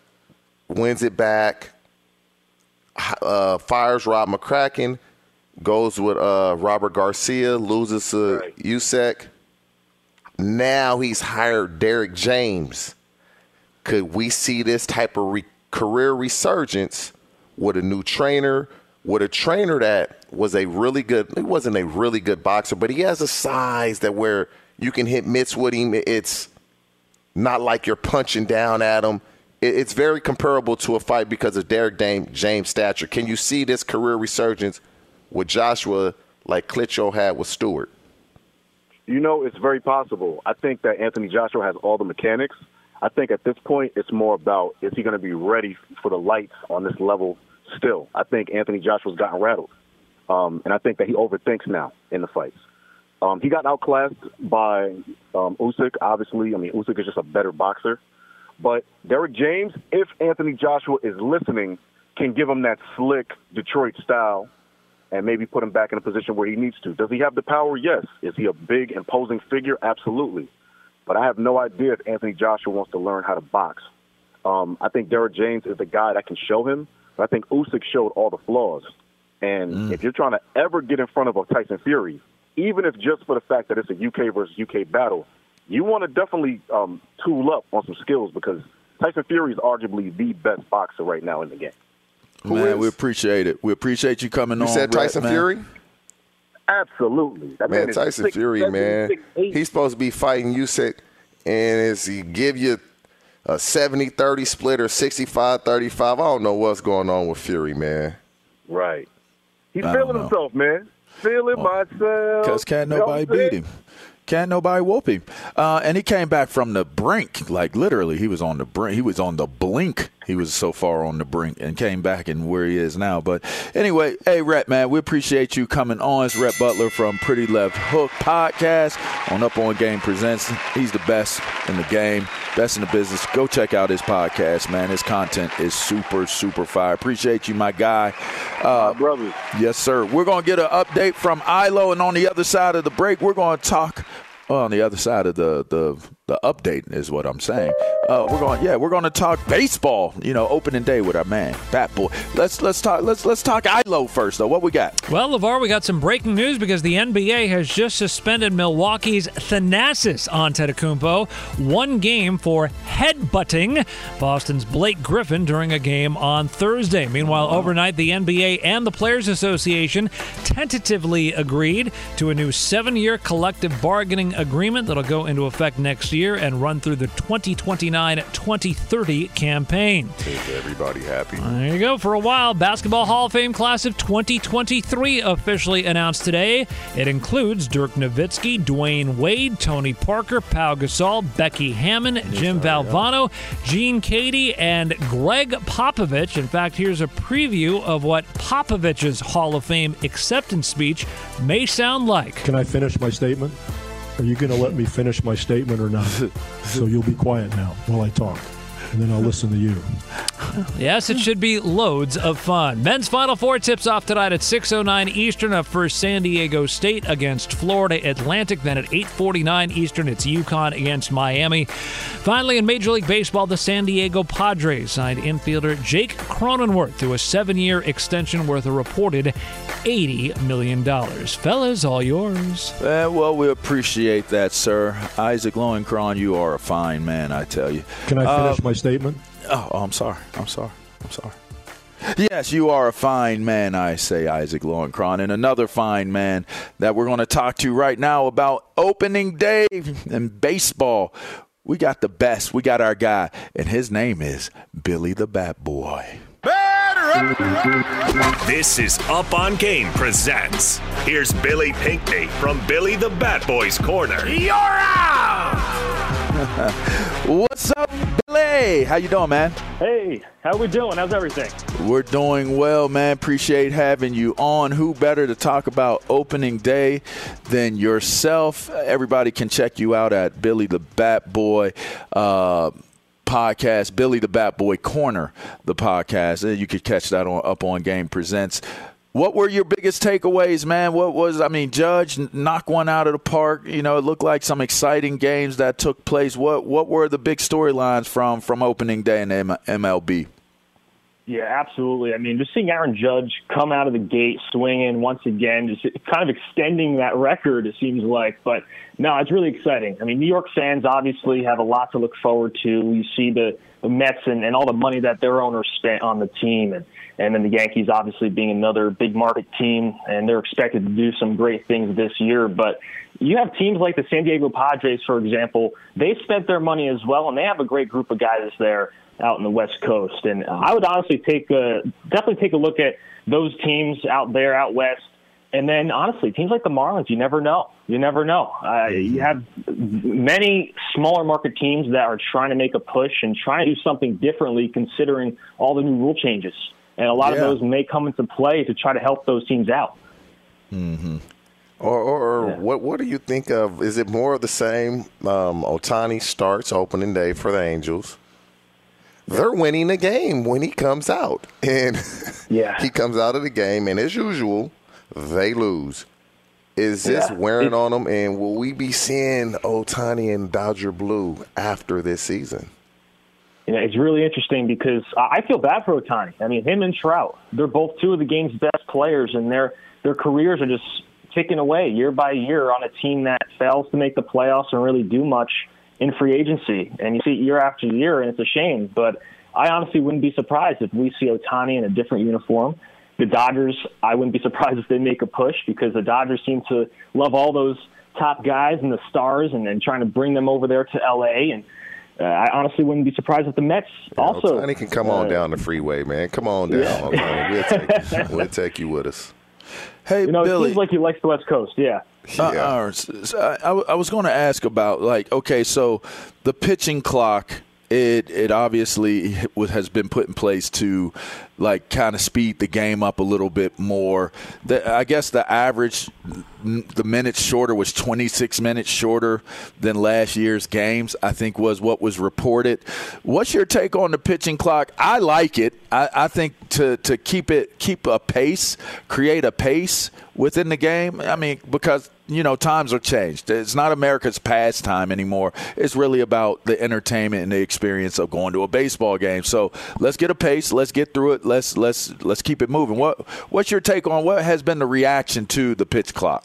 [SPEAKER 8] wins it back, uh, fires Rob McCracken, goes with uh, Robert Garcia, loses to right. Usyk. Now he's hired Derek James. Could we see this type of re- career resurgence with a new trainer, with a trainer that was a really good, he wasn't a really good boxer, but he has a size that where you can hit mitts with him. It's not like you're punching down at him. It's very comparable to a fight because of Derek James' stature. Can you see this career resurgence with Joshua like Klitschko had with Stewart?
[SPEAKER 15] You know, it's very possible. I think that Anthony Joshua has all the mechanics. I think at this point it's more about is he going to be ready for the lights on this level still. I think Anthony Joshua's gotten rattled. Um, and I think that he overthinks now in the fights. Um, he got outclassed by um, Usyk, obviously. I mean, Usyk is just a better boxer. But Derek James, if Anthony Joshua is listening, can give him that slick Detroit style and maybe put him back in a position where he needs to. Does he have the power? Yes. Is he a big, imposing figure? Absolutely. But I have no idea if Anthony Joshua wants to learn how to box. Um, I think Derrick James is the guy that can show him, but I think Usyk showed all the flaws. And mm. if you're trying to ever get in front of a Tyson Fury, even if just for the fact that it's a U K versus U K battle, you want to definitely um, tool up on some skills because Tyson Fury is arguably the best boxer right now in the game.
[SPEAKER 7] Who man, is? We appreciate it. We appreciate you coming
[SPEAKER 8] you
[SPEAKER 7] on.
[SPEAKER 8] You said Tyson
[SPEAKER 7] Rhett,
[SPEAKER 8] Fury?
[SPEAKER 15] Absolutely. That
[SPEAKER 8] man,
[SPEAKER 15] man
[SPEAKER 8] Tyson
[SPEAKER 15] six,
[SPEAKER 8] Fury,
[SPEAKER 15] seven,
[SPEAKER 8] man.
[SPEAKER 15] Six,
[SPEAKER 8] He's supposed to be fighting Usyk, and is he give you a seventy thirty split or sixty-five thirty-five? I don't know what's going on with Fury, man.
[SPEAKER 15] Right. He's I feeling himself, man. Feeling oh, myself.
[SPEAKER 7] Because can't nobody beat him. Can't nobody whoop him. Uh, and he came back from the brink, like literally he was on the brink. He was on the blink. He was so far on the brink and came back and where he is now. But anyway, hey, Rhett, man, we appreciate you coming on. It's Rhett Butler from Pretty Left Hook Podcast on Up On Game Presents. He's the best in the game, best in the business. Go check out his podcast, man. His content is super, super fire. Appreciate you, my guy.
[SPEAKER 15] Uh, my brother.
[SPEAKER 7] Yes, sir. We're going to get an update from I L O, and on the other side of the break, we're going to talk well, on the other side of the, the, the update is what I'm saying. Uh, we're going, yeah, we're going to talk baseball. You know, opening day with our man, Bat Boy. Let's let's talk let's let's talk I L O first, though. What we got?
[SPEAKER 16] Well, LeVar, we got some breaking news because the N B A has just suspended Milwaukee's Thanasis Antetokounmpo one game for headbutting Boston's Blake Griffin during a game on Thursday. Meanwhile, wow. overnight, the N B A and the Players Association tentatively agreed to a new seven-year collective bargaining agreement that'll go into effect next year and run through the twenty twenty-nine twenty thirty campaign.
[SPEAKER 8] Make everybody happy.
[SPEAKER 16] There you go. For a while, Basketball Hall of Fame class of twenty twenty-three officially announced today. It includes Dirk Nowitzki, Dwayne Wade, Tony Parker, Pau Gasol, Becky Hammon, Jim Valvano, Gene Cady, and Greg Popovich. In fact, here's a preview of what Popovich's Hall of Fame acceptance speech may sound like.
[SPEAKER 17] Can I finish my statement? Are you going to let me finish my statement or not? So you'll be quiet now while I talk, and then I'll listen to you.
[SPEAKER 16] Yes, it should be loads of fun. Men's Final Four tips off tonight at six oh nine Eastern. Up first, San Diego State against Florida Atlantic. Then at eight forty-nine Eastern, it's UConn against Miami. Finally, in Major League Baseball, the San Diego Padres signed infielder Jake Cronenworth to a seven-year extension worth a reported eighty million dollars. Fellas, all yours.
[SPEAKER 7] Uh, well, we appreciate that, sir. Isaac Lowenkron, you are a fine man, I tell you.
[SPEAKER 17] Can I finish uh, my statement?
[SPEAKER 7] Oh, oh, I'm sorry. I'm sorry. I'm sorry. Yes, you are a fine man, I say, Isaac Lowenkron. And another fine man that we're going to talk to right now about opening day in baseball. We got the best. We got our guy, and his name is Billy the Bat Boy.
[SPEAKER 4] This is Up On Game Presents. Here's Billy Pinkney from Billy the Bat Boy's Corner.
[SPEAKER 16] You're out!
[SPEAKER 7] What's up, Billy? How you doing, man?
[SPEAKER 18] Hey, how we doing? How's everything?
[SPEAKER 7] We're doing well, man. Appreciate having you on. Who better to talk about opening day than yourself? Everybody can check you out at Billy the Bat Boy uh, podcast, Billy the Bat Boy Corner, the podcast. You could catch that on Up On Game Presents. What were your biggest takeaways, man? What was, I mean, Judge knocked one out of the park. You know, it looked like some exciting games that took place. What what were the big storylines from, from opening day in the M L B?
[SPEAKER 18] Yeah, absolutely. I mean, just seeing Aaron Judge come out of the gate swinging once again, just kind of extending that record, it seems like. But, no, it's really exciting. I mean, New York fans obviously have a lot to look forward to. You see the, the Mets and, and all the money that their owners spent on the team, and And then the Yankees obviously being another big market team, and they're expected to do some great things this year. But you have teams like the San Diego Padres, for example. They spent their money as well, and they have a great group of guys there out in the West Coast. And I would honestly take a, definitely take a look at those teams out there out west. And then, honestly, teams like the Marlins, you never know. You never know. Uh, you have many smaller market teams that are trying to make a push and trying to do something differently considering all the new rule changes. And a lot yeah. of those may come into play to try to help those teams out.
[SPEAKER 8] Mm-hmm. Or, or, or yeah. what what do you think of? Is it more of the same? Um, Ohtani starts opening day for the Angels. They're winning the game when he comes out. And
[SPEAKER 18] yeah.
[SPEAKER 8] he comes out of the game, and as usual, they lose. Is this
[SPEAKER 18] Yeah.
[SPEAKER 8] wearing
[SPEAKER 18] It-
[SPEAKER 8] on them, and will we be seeing Ohtani and Dodger Blue after this season?
[SPEAKER 18] You know, it's really interesting because I I feel bad for Ohtani. I mean, him and Trout, they're both two of the game's best players, and their their careers are just ticking away year by year on a team that fails to make the playoffs and really do much in free agency. And you see it year after year, and it's a shame. But I honestly wouldn't be surprised if we see Ohtani in a different uniform. The Dodgers, I wouldn't be surprised if they make a push because the Dodgers seem to love all those top guys and the stars and, and trying to bring them over there to L A. And uh, I honestly wouldn't be surprised if the Mets
[SPEAKER 8] Yeah,
[SPEAKER 18] also.
[SPEAKER 8] Ohtani can come on
[SPEAKER 18] uh,
[SPEAKER 8] down the freeway, man. Come on down.
[SPEAKER 18] Yeah.
[SPEAKER 8] Ohtani. We'll, take, we'll take you with us.
[SPEAKER 7] Hey,
[SPEAKER 18] You know,
[SPEAKER 7] Billy.
[SPEAKER 18] it seems like he likes the West Coast, yeah.
[SPEAKER 7] Uh, uh, s- s- I, I- I was going to ask about, like, okay, so the pitching clock, it it obviously was- has been put in place to, like, kind of speed the game up a little bit more. The, I guess the average, n- the minutes shorter was twenty-six minutes shorter than last year's games, I think was what was reported. What's your take on the pitching clock? I like it. I, I think to, to keep it, keep a pace, create a pace within the game. I mean, because, you know, times are changed. It's not America's pastime anymore. It's really about the entertainment and the experience of going to a baseball game. So let's get a pace. Let's get through it. Let's let's let's keep it moving. What what's your take on what has been the reaction to the pitch clock?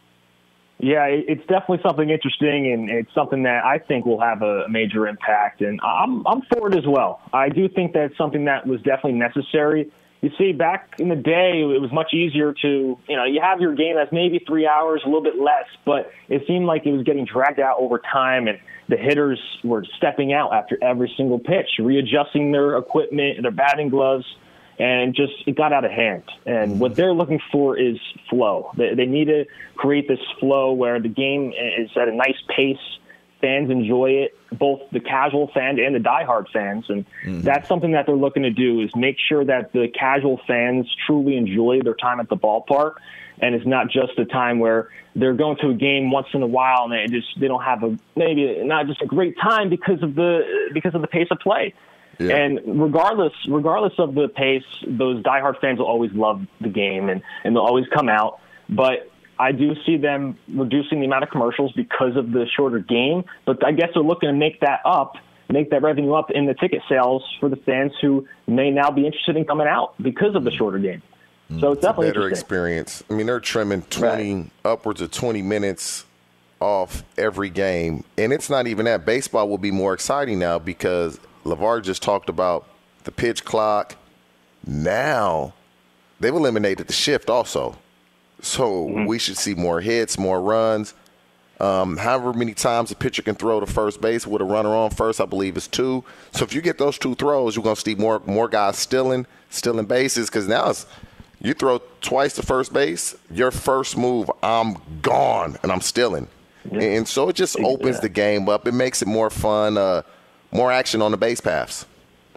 [SPEAKER 18] Yeah, it- it's definitely something interesting, and it's something that I think will have a major impact. And I'm I'm for it as well. I do think that it's something that was definitely necessary. You see, back in the day, it was much easier to, you know, you have your game that's maybe three hours, a little bit less, but it seemed like it was getting dragged out over time, and the hitters were stepping out after every single pitch, readjusting their equipment, their batting gloves, and just it got out of hand. And what they're looking for is flow. They, they need to create this flow where the game is at a nice pace. Fans enjoy it, both the casual fan and the diehard fans. And
[SPEAKER 7] Mm-hmm.
[SPEAKER 18] that's something that they're looking to do is make sure that the casual fans truly enjoy their time at the ballpark. And it's not just a time where they're going to a game once in a while and they just they don't have a maybe not just a great time because of the because of the pace of play.
[SPEAKER 8] Yeah.
[SPEAKER 18] And regardless regardless of the pace, those diehard fans will always love the game and, and they'll always come out. But I do see them reducing the amount of commercials because of the shorter game. But I guess they're looking to make that up, make that revenue up in the ticket sales for the fans who may now be interested in coming out because of the shorter game. So it's definitely
[SPEAKER 8] Better
[SPEAKER 18] interesting.
[SPEAKER 8] experience. I mean, they're trimming twenty, upwards of twenty minutes off every game. And it's not even that. Baseball will be more exciting now because LeVar just talked about the pitch clock. Now they've eliminated the shift also. So
[SPEAKER 18] Mm-hmm.
[SPEAKER 8] we should see more hits, more runs. Um, however many times a pitcher can throw to first base with a runner on first, I believe is two. So if you get those two throws, you're going to see more more guys stealing, stealing bases because now it's you throw twice to first base, your first move, I'm gone and I'm stealing.
[SPEAKER 18] Yeah.
[SPEAKER 8] And so it just opens
[SPEAKER 18] Yeah.
[SPEAKER 8] the game up. It makes it more fun, uh, more action on the base paths.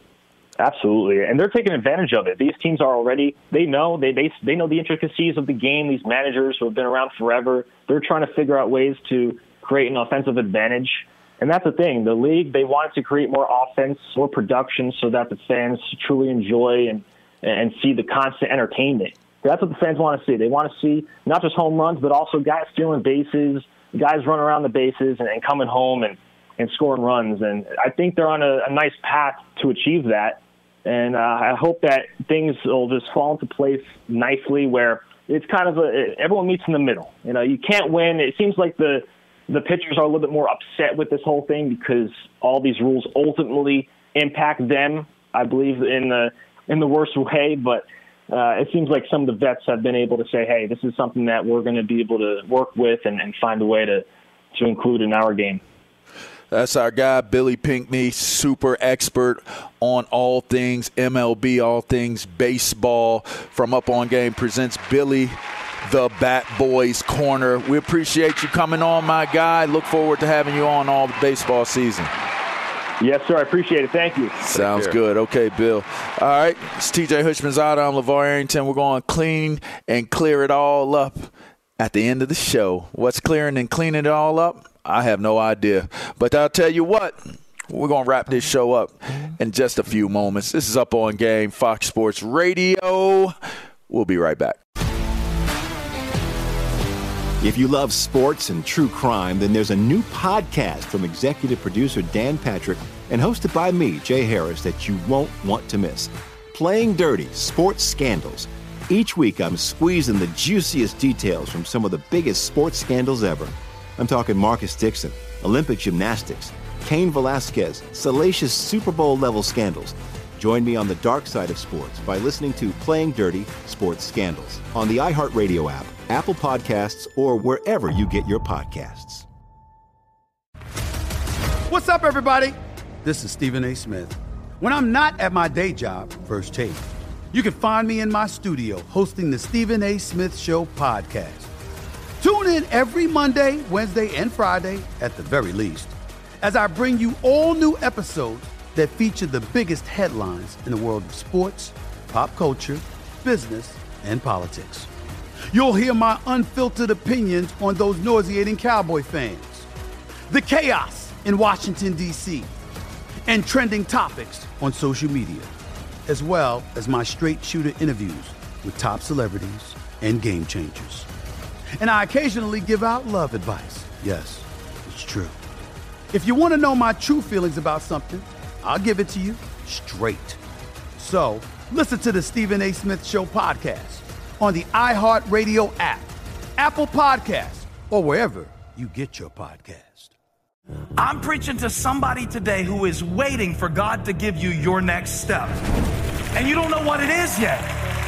[SPEAKER 18] Absolutely, and they're taking advantage of it. These teams are already, they know, they, they they know the intricacies of the game. These managers who have been around forever, they're trying to figure out ways to create an offensive advantage. And that's the thing. The league, they wanted to create more offense, more production so that the fans truly enjoy and, and see the constant entertainment. That's what the fans want to see. They want to see not just home runs, but also guys stealing bases, guys running around the bases and, and coming home and, and scoring runs. And I think they're on a, a nice path to achieve that. And uh, I hope that things will just fall into place nicely where it's kind of a, everyone meets in the middle. You know, you can't win. It seems like the, the pitchers are a little bit more upset with this whole thing because all these rules ultimately impact them, I believe, in the, in the worst way. But uh, it seems like some of the vets have been able to say, hey, this is something that we're going to be able to work with and, and find a way to, to include in our game.
[SPEAKER 7] That's our guy, Billy Pinckney, super expert on all things M L B, all things baseball. From Up On Game presents Billy the Bat Boys Corner. We appreciate you coming on, my guy. Look forward to having you on all the baseball season.
[SPEAKER 18] Yes, sir. I appreciate it. Thank you.
[SPEAKER 7] Sounds good. Okay, Bill. All right. It's T J Hushmanzada. I'm LeVar Arrington. We're going to clean and clear it all up at the end of the show. What's clearing and cleaning it all up? I have no idea. But I'll tell you what, we're going to wrap this show up in just a few moments. This is Up On Game, Fox Sports Radio. We'll be right back.
[SPEAKER 1] If you love sports and true crime, then there's a new podcast from executive producer Dan Patrick and hosted by me, Jay Harris, that you won't want to miss. Playing Dirty: Sports Scandals. Each week, I'm squeezing the juiciest details from some of the biggest sports scandals ever. I'm talking Marcus Dixon, Olympic gymnastics, Cain Velasquez, salacious Super Bowl-level scandals. Join me on the dark side of sports by listening to Playing Dirty: Sports Scandals on the iHeartRadio app, Apple Podcasts, or wherever you get your podcasts.
[SPEAKER 2] What's up, everybody? This is Stephen A. Smith. When I'm not at my day job, First Take, you can find me in my studio hosting the Stephen A. Smith Show podcast. Tune in every Monday, Wednesday, and Friday, at the very least, as I bring you all new episodes that feature the biggest headlines in the world of sports, pop culture, business, and politics. You'll hear my unfiltered opinions on those nauseating Cowboy fans, the chaos in Washington, D C, and trending topics on social media, as well as my straight shooter interviews with top celebrities and game changers. And I occasionally give out love advice. Yes, it's true. If you want to know my true feelings about something, I'll give it to you straight. So, listen to the Stephen A. Smith Show podcast on the iHeartRadio app, Apple Podcasts, or wherever you get your podcast.
[SPEAKER 19] I'm preaching to somebody today who is waiting for God to give you your next step. And you don't know what it is yet.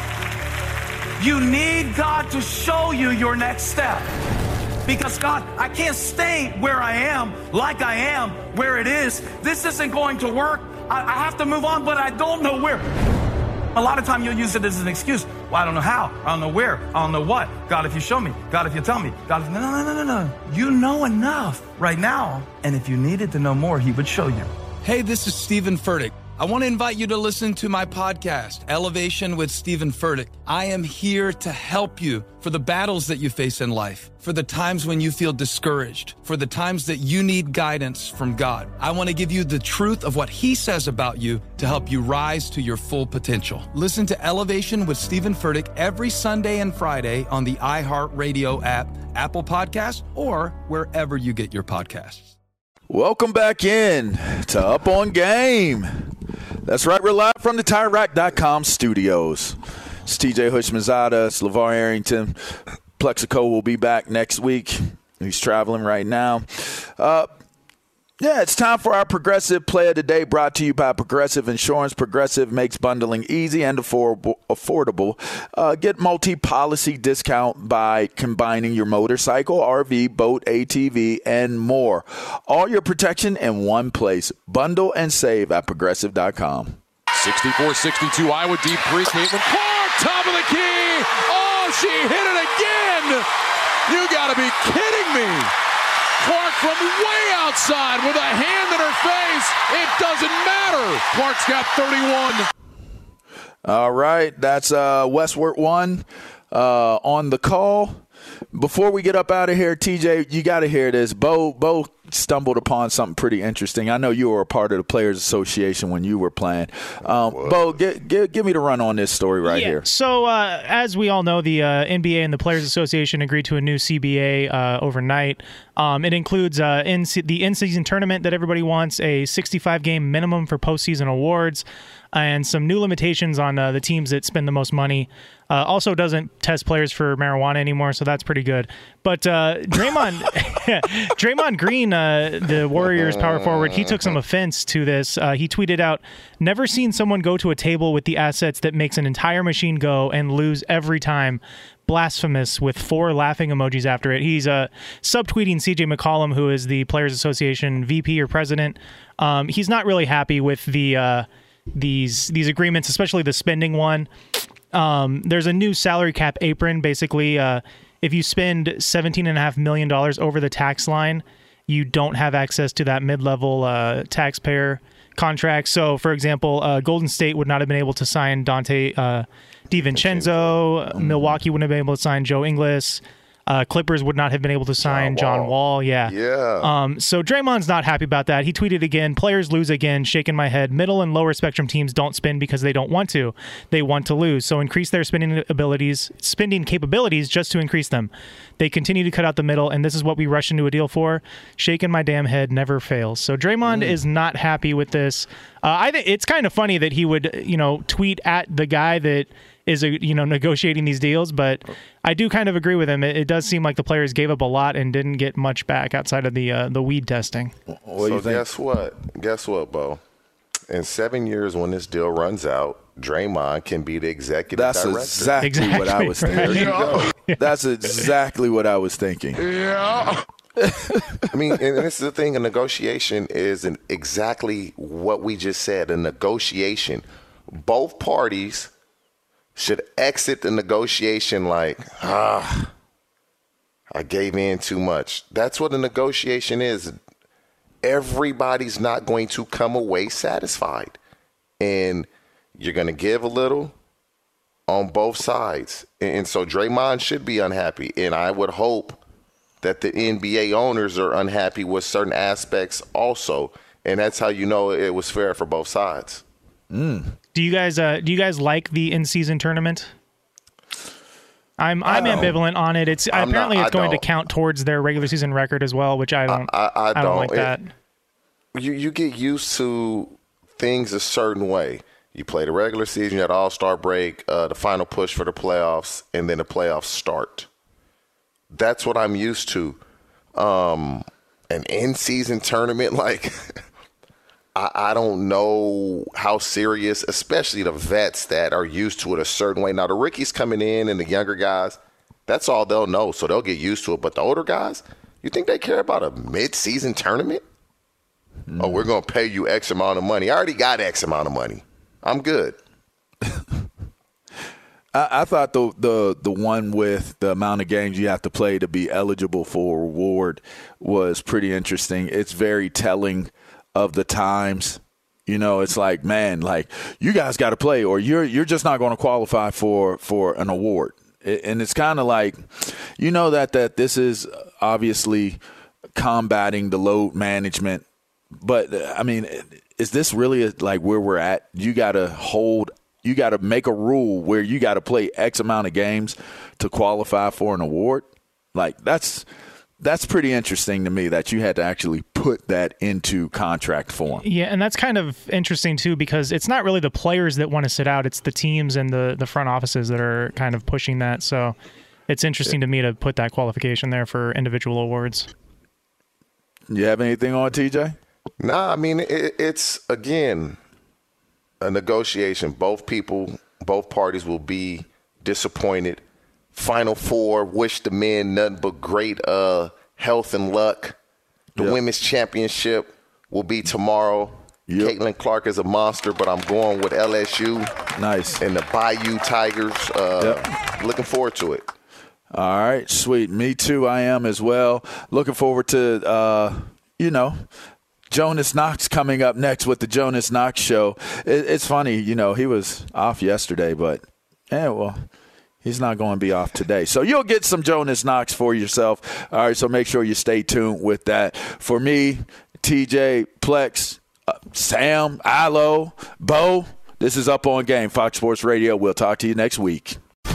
[SPEAKER 19] You need God to show you your next step. Because God, I can't stay where I am, like I am, where it is. This isn't going to work. I, I have to move on, but I don't know where. A lot of time you'll use it as an excuse. Well, I don't know how. I don't know where. I don't know what. God, if you show me. God, if you tell me. God, if... No, no, no, no, no. You know enough right now. And if you needed to know more, he would show you.
[SPEAKER 20] Hey, this is Stephen Furtick. I want to invite you to listen to my podcast, Elevation with Stephen Furtick. I am here to help you for the battles that you face in life, for the times when you feel discouraged, for the times that you need guidance from God. I want to give you the truth of what he says about you to help you rise to your full potential. Listen to Elevation with Stephen Furtick every Sunday and Friday on the iHeartRadio app, Apple Podcasts, or wherever you get your podcasts.
[SPEAKER 7] Welcome back in to Up on Game. That's right, we're live from the Tire Rack dot com studios. It's T J Hushmanzada, it's LeVar Arrington. Plexico will be back next week. He's traveling right now. Uh, yeah, it's time for our Progressive Play of the Day, brought to you by Progressive Insurance. Progressive makes bundling easy and affordable. affordable. Uh, get multi-policy discount by combining your motorcycle, R V, boat, A T V, and more. All your protection in one place. Bundle and save at Progressive dot com.
[SPEAKER 5] sixty-four sixty-two, Iowa deep three. Caitlin Clark, top of the key. Oh, she hit it again. You got to be kidding me. Clark from way outside with a hand in her face. It doesn't matter. Clark's got thirty-one.
[SPEAKER 7] All right, that's uh, Westward One uh, on the call. Before we get up out of here, T J, you got to hear this. Bo, Bo stumbled upon something pretty interesting. I know you were a part of the Players Association when you were playing. Um, Bo, get, get, give me the run on this story right
[SPEAKER 21] yeah.
[SPEAKER 7] here.
[SPEAKER 21] So, uh, as we all know, the uh, N B A and the Players Association agreed to a new C B A uh, overnight. Um, it includes uh, in the in-season tournament that everybody wants, a sixty-five game minimum for postseason awards, and some new limitations on uh, the teams that spend the most money. Uh, also doesn't test players for marijuana anymore, so that's pretty good. But uh, Draymond, Draymond Green, uh, the Warriors power forward, he took some offense to this. Uh, he tweeted out, "Never seen someone go to a table with the assets that makes an entire machine go and lose every time. Blasphemous," with four laughing emojis after it. He's uh, subtweeting C J McCollum, who is the Players Association V P or president. Um, he's not really happy with the uh, these these agreements, especially the spending one. Um, there's a new salary cap apron. Basically, uh, if you spend seventeen point five million dollars over the tax line, you don't have access to that mid-level uh, taxpayer contract. So, for example, uh, Golden State would not have been able to sign Dante uh, DiVincenzo. Milwaukee wouldn't have been able to sign Joe Ingles. Uh, Clippers would not have been able to sign John Wall. John Wall. Yeah.
[SPEAKER 8] Yeah.
[SPEAKER 21] Um, so Draymond's not happy about that. He tweeted again, players lose again, shaking my head. Middle and lower spectrum teams don't spend because they don't want to. They want to lose. So increase their spending abilities, spending capabilities just to increase them. They continue to cut out the middle, and this is what we rush into a deal for. Shaking my damn head never fails. So Draymond mm. is not happy with this. Uh, I think it's kind of funny that he would, you know, tweet at the guy that is, a, you know, negotiating these deals, but I do kind of agree with him. It, it does seem like the players gave up a lot and didn't get much back outside of the uh, the weed testing.
[SPEAKER 8] What so guess what? Guess what, Bo? In seven years, when this deal runs out, Draymond can be the executive
[SPEAKER 7] That's
[SPEAKER 8] director.
[SPEAKER 7] Exactly, exactly what I was thinking. There you go. That's exactly what I was thinking.
[SPEAKER 8] Yeah. I mean, and this is the thing, a negotiation is an, exactly what we just said, a negotiation. Both parties should exit the negotiation like, ah, I gave in too much. That's what a negotiation is. Everybody's not going to come away satisfied. And you're going to give a little on both sides. And so Draymond should be unhappy. And I would hope that the N B A owners are unhappy with certain aspects also. And that's how you know it was fair for both sides.
[SPEAKER 21] Mm. Do you guys uh, do you guys like the in-season tournament? I'm I'm ambivalent on it. It's I'm apparently not, it's going don't. to count towards their regular season record as well, which I don't I, I, I, I don't, don't like it, that.
[SPEAKER 8] You you get used to things a certain way. You play the regular season, you had All-Star break, uh, the final push for the playoffs, and then the playoffs start. That's what I'm used to. Um, an in-season tournament, like, I, I don't know how serious, especially the vets that are used to it a certain way. Now, the rookies coming in and the younger guys, that's all they'll know, so they'll get used to it. But the older guys, you think they care about a mid-season tournament? Mm. Oh, we're going to pay you X amount of money. I already got X amount of money. I'm good.
[SPEAKER 7] I, I thought the, the the one with the amount of games you have to play to be eligible for a reward was pretty interesting. It's very telling of the times. You know, it's like, man, like, you guys got to play or you're you're just not going to qualify for, for an award. It, and it's kind of like, you know, that, that this is obviously combating the load management. But, I mean, is this really like where we're at? You got to hold – you got to make a rule where you got to play X amount of games to qualify for an award? Like, that's that's pretty interesting to me that you had to actually put that into contract form.
[SPEAKER 21] Yeah, and that's kind of interesting too because it's not really the players that want to sit out. It's the teams and the, the front offices that are kind of pushing that. So it's interesting to me to put that qualification there for individual awards.
[SPEAKER 7] You have anything on, T J?
[SPEAKER 8] Nah, I mean, it, it's, again, a negotiation. Both people, both parties will be disappointed. Final Four, wish the men nothing but great uh, health and luck. The yep. women's championship will be tomorrow. Yep. Caitlin Clark is a monster, but I'm going with L S U.
[SPEAKER 7] Nice.
[SPEAKER 8] And the Bayou Tigers. Uh, yep. Looking forward to it.
[SPEAKER 7] All right, sweet. Me too, I am as well. Looking forward to, uh, you know, Jonas Knox coming up next with the Jonas Knox Show. It, it's funny, you know, he was off yesterday, but, yeah, well, he's not going to be off today. So you'll get some Jonas Knox for yourself. All right, so make sure you stay tuned with that. For me, T J, Plex, uh, Sam, Ilo, Bo, this is Up On Game, Fox Sports Radio. We'll talk to you next week.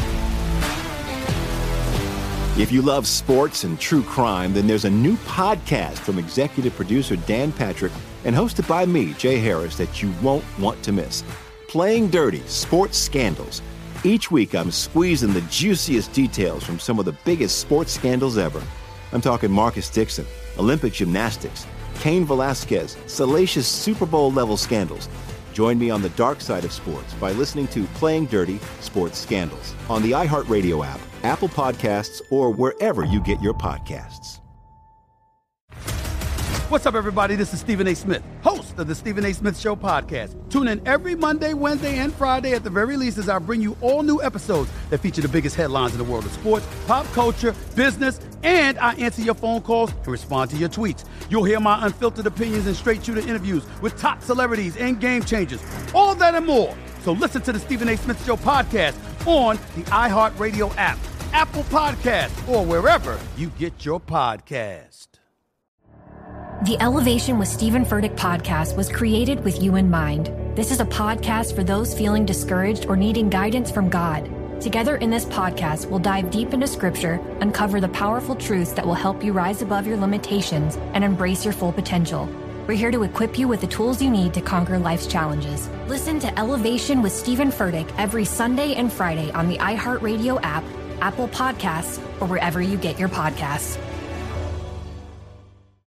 [SPEAKER 1] If you love sports and true crime, then there's a new podcast from executive producer Dan Patrick and hosted by me, Jay Harris, that you won't want to miss. Playing Dirty: Sports Scandals. Each week, I'm squeezing the juiciest details from some of the biggest sports scandals ever. I'm talking Marcus Dixon, Olympic gymnastics, Cain Velasquez, salacious Super Bowl-level scandals. Join me on the dark side of sports by listening to Playing Dirty: Sports Scandals on the iHeartRadio app, Apple Podcasts, or wherever you get your podcasts.
[SPEAKER 2] What's up, everybody? This is Stephen A. Smith, host of the Stephen A. Smith Show podcast. Tune in every Monday, Wednesday, and Friday at the very least as I bring you all new episodes that feature the biggest headlines in the world of sports, pop culture, business, and I answer your phone calls and respond to your tweets. You'll hear my unfiltered opinions and straight-shooter interviews with top celebrities and game changers. All that and more. So listen to the Stephen A. Smith Show podcast on the iHeartRadio app, Apple Podcasts, or wherever you get your podcast.
[SPEAKER 3] The Elevation with Stephen Furtick podcast was created with you in mind. This is a podcast for those feeling discouraged or needing guidance from God. Together in this podcast, we'll dive deep into Scripture, uncover the powerful truths that will help you rise above your limitations and embrace your full potential. We're here to equip you with the tools you need to conquer life's challenges. Listen to Elevation with Stephen Furtick every Sunday and Friday on the iHeartRadio app, Apple Podcasts, or wherever you get your podcasts.